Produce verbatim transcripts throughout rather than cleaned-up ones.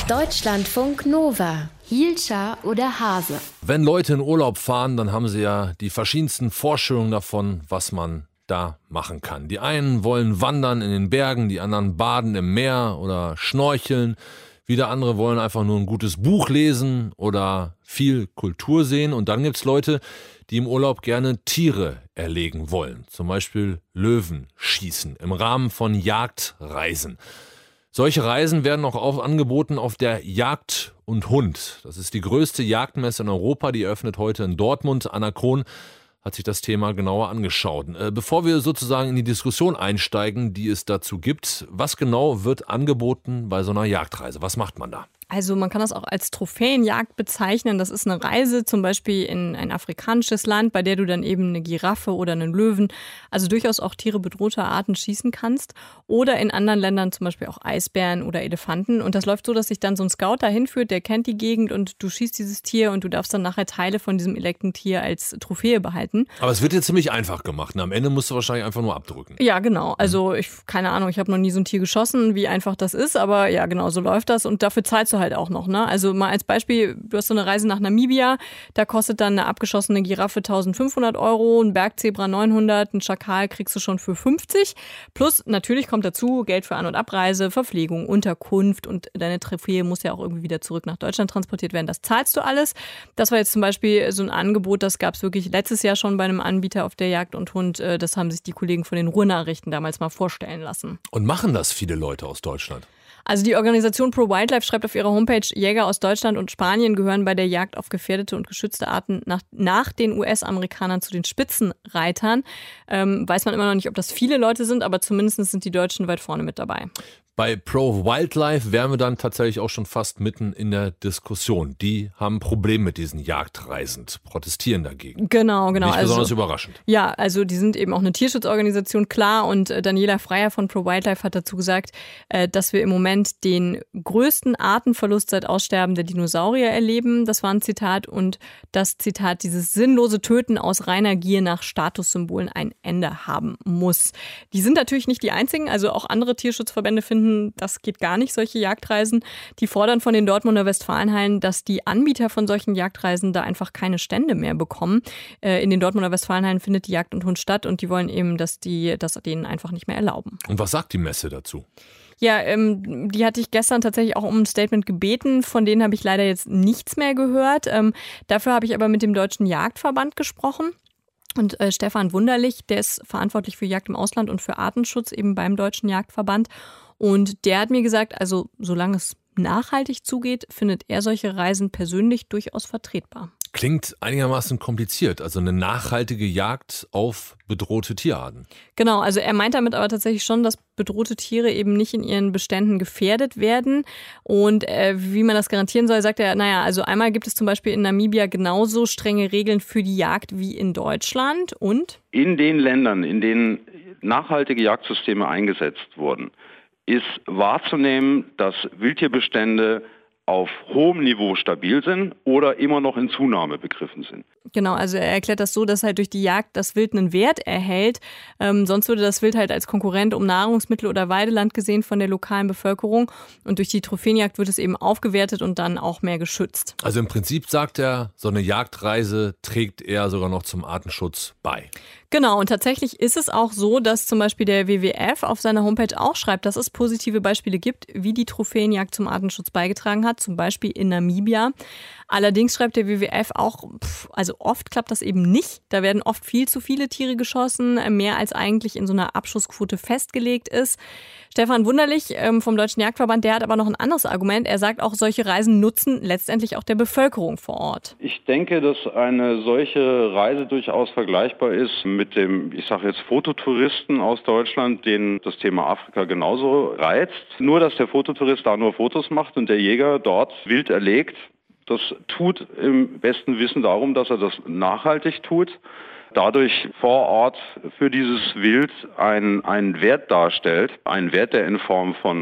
Deutschlandfunk Nova. Hielscher oder Hase? Wenn Leute in Urlaub fahren, dann haben sie ja die verschiedensten Vorstellungen davon, was man da machen kann. Die einen wollen wandern in den Bergen, die anderen baden im Meer oder schnorcheln. Wieder andere wollen einfach nur ein gutes Buch lesen oder viel Kultur sehen. Und dann gibt's Leute, die im Urlaub gerne Tiere erlegen wollen. Zum Beispiel Löwen schießen im Rahmen von Jagdreisen. Solche Reisen werden auch auf, angeboten auf der Jagd und Hund. Das ist die größte Jagdmesse in Europa, die eröffnet heute in Dortmund. Anna Krohn hat sich das Thema genauer angeschaut. Äh, bevor wir sozusagen in die Diskussion einsteigen, die es dazu gibt, was genau wird angeboten bei so einer Jagdreise? Was macht man da? Also man kann das auch als Trophäenjagd bezeichnen. Das ist eine Reise zum Beispiel in ein afrikanisches Land, bei der du dann eben eine Giraffe oder einen Löwen, also durchaus auch Tiere bedrohter Arten schießen kannst. Oder in anderen Ländern zum Beispiel auch Eisbären oder Elefanten. Und das läuft so, dass sich dann so ein Scout dahin führt, der kennt die Gegend und du schießt dieses Tier und du darfst dann nachher Teile von diesem erlegten Tier als Trophäe behalten. Aber es wird dir ziemlich einfach gemacht. Und am Ende musst du wahrscheinlich einfach nur abdrücken. Ja, genau. Also ich, keine Ahnung, ich habe noch nie so ein Tier geschossen, wie einfach das ist. Aber ja, genau, so läuft das. Und dafür zahlst du halt auch noch, ne? Also mal als Beispiel, du hast so eine Reise nach Namibia, da kostet dann eine abgeschossene Giraffe eintausendfünfhundert Euro, ein Bergzebra neunhundert, ein Schakal kriegst du schon für fünfzig. Plus natürlich kommt dazu Geld für An- und Abreise, Verpflegung, Unterkunft und deine Trophäe muss ja auch irgendwie wieder zurück nach Deutschland transportiert werden. Das zahlst du alles. Das war jetzt zum Beispiel so ein Angebot, das gab es wirklich letztes Jahr schon bei einem Anbieter auf der Jagd und Hund. Das haben sich die Kollegen von den Ruhrnachrichten damals mal vorstellen lassen. Und machen das viele Leute aus Deutschland? Also die Organisation Pro Wildlife schreibt auf ihrer Homepage, Jäger aus Deutschland und Spanien gehören bei der Jagd auf gefährdete und geschützte Arten nach, nach den U S-Amerikanern zu den Spitzenreitern. Ähm, weiß man immer noch nicht, ob das viele Leute sind, aber zumindest sind die Deutschen weit vorne mit dabei. Bei Pro Wildlife wären wir dann tatsächlich auch schon fast mitten in der Diskussion. Die haben ein Problem mit diesen Jagdreisen, protestieren dagegen. Genau, genau. Nicht besonders also, überraschend. Ja, also die sind eben auch eine Tierschutzorganisation, klar. Und äh, Daniela Freier von Pro Wildlife hat dazu gesagt, äh, dass wir im Moment den größten Artenverlust seit Aussterben der Dinosaurier erleben. Das war ein Zitat. Und das Zitat, dieses sinnlose Töten aus reiner Gier nach Statussymbolen ein Ende haben muss. Die sind natürlich nicht die einzigen. Also auch andere Tierschutzverbände finden, das geht gar nicht, solche Jagdreisen. Die fordern von den Dortmunder Westfalenhallen, dass die Anbieter von solchen Jagdreisen da einfach keine Stände mehr bekommen. Äh, in den Dortmunder Westfalenhallen findet die Jagd und Hund statt und die wollen eben, dass die das denen einfach nicht mehr erlauben. Und was sagt die Messe dazu? Ja, ähm, die hatte ich gestern tatsächlich auch um ein Statement gebeten. Von denen habe ich leider jetzt nichts mehr gehört. Ähm, dafür habe ich aber mit dem Deutschen Jagdverband gesprochen. Und äh, Stefan Wunderlich, der ist verantwortlich für Jagd im Ausland und für Artenschutz eben beim Deutschen Jagdverband. Und der hat mir gesagt, also solange es nachhaltig zugeht, findet er solche Reisen persönlich durchaus vertretbar. Klingt einigermaßen kompliziert, also eine nachhaltige Jagd auf bedrohte Tierarten. Genau, also er meint damit aber tatsächlich schon, dass bedrohte Tiere eben nicht in ihren Beständen gefährdet werden. Und äh, wie man das garantieren soll, sagt er, naja, also einmal gibt es zum Beispiel in Namibia genauso strenge Regeln für die Jagd wie in Deutschland. Und? In den Ländern, in denen nachhaltige Jagdsysteme eingesetzt wurden, ist wahrzunehmen, dass Wildtierbestände auf hohem Niveau stabil sind oder immer noch in Zunahme begriffen sind. Genau, also er erklärt das so, dass halt durch die Jagd das Wild einen Wert erhält. Ähm, sonst würde das Wild halt als Konkurrent um Nahrungsmittel oder Weideland gesehen von der lokalen Bevölkerung. Und durch die Trophäenjagd wird es eben aufgewertet und dann auch mehr geschützt. Also im Prinzip sagt er, so eine Jagdreise trägt eher sogar noch zum Artenschutz bei. Genau, und tatsächlich ist es auch so, dass zum Beispiel der W W F auf seiner Homepage auch schreibt, dass es positive Beispiele gibt, wie die Trophäenjagd zum Artenschutz beigetragen hat, zum Beispiel in Namibia. Allerdings schreibt der W W F auch, pff, also oft klappt das eben nicht. Da werden oft viel zu viele Tiere geschossen, mehr als eigentlich in so einer Abschussquote festgelegt ist. Stefan Wunderlich ähm, vom Deutschen Jagdverband, der hat aber noch ein anderes Argument. Er sagt auch, solche Reisen nutzen letztendlich auch der Bevölkerung vor Ort. Ich denke, dass eine solche Reise durchaus vergleichbar ist mit dem, ich sage jetzt, Fototouristen aus Deutschland, den das Thema Afrika genauso reizt. Nur, dass der Fototourist da nur Fotos macht und der Jäger dort wild erlegt. Das tut im besten Wissen darum, dass er das nachhaltig tut, dadurch vor Ort für dieses Wild einen, einen Wert darstellt, einen Wert, der in Form von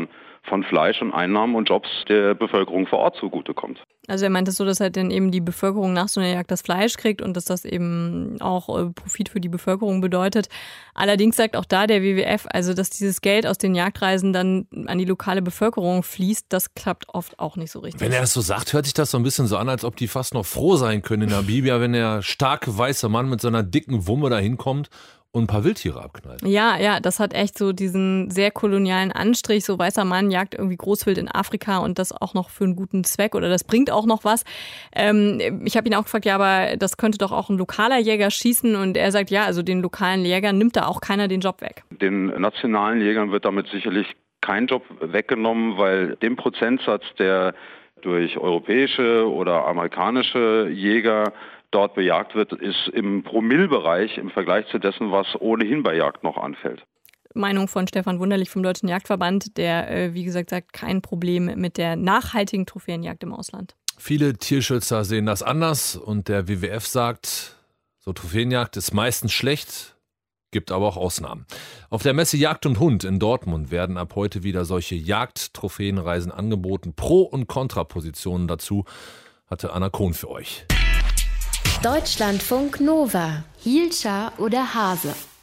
von Fleisch und Einnahmen und Jobs der Bevölkerung vor Ort zugutekommt. Also er meint es so, dass halt dann eben die Bevölkerung nach so einer Jagd das Fleisch kriegt und dass das eben auch äh, Profit für die Bevölkerung bedeutet. Allerdings sagt auch da der W W F, also dass dieses Geld aus den Jagdreisen dann an die lokale Bevölkerung fließt, das klappt oft auch nicht so richtig. Wenn er das so sagt, hört sich das so ein bisschen so an, als ob die fast noch froh sein können in Namibia, wenn der starke weiße Mann mit seiner dicken Wumme da hinkommt und ein paar Wildtiere abknallt. Ja, ja, das hat echt so diesen sehr kolonialen Anstrich. So weißer Mann jagt irgendwie Großwild in Afrika und das auch noch für einen guten Zweck oder das bringt auch noch was. Ähm, ich habe ihn auch gefragt, ja, aber das könnte doch auch ein lokaler Jäger schießen und er sagt, ja, also den lokalen Jägern nimmt da auch keiner den Job weg. Den nationalen Jägern wird damit sicherlich kein Job weggenommen, weil dem Prozentsatz, der durch europäische oder amerikanische Jäger dort bejagt wird, ist im Promillbereich im Vergleich zu dessen, was ohnehin bei Jagd noch anfällt. Meinung von Stefan Wunderlich vom Deutschen Jagdverband, der, äh, wie gesagt, sagt, kein Problem mit der nachhaltigen Trophäenjagd im Ausland. Viele Tierschützer sehen das anders und der W W F sagt, so Trophäenjagd ist meistens schlecht, gibt aber auch Ausnahmen. Auf der Messe Jagd und Hund in Dortmund werden ab heute wieder solche Jagd-Trophäenreisen angeboten. Pro- und Kontrapositionen dazu hatte Anna Kohn für euch. Deutschlandfunk Nova. Hielscher oder Hase?